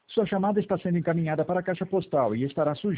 Sua chamada está sendo encaminhada para a caixa postal e estará sujeita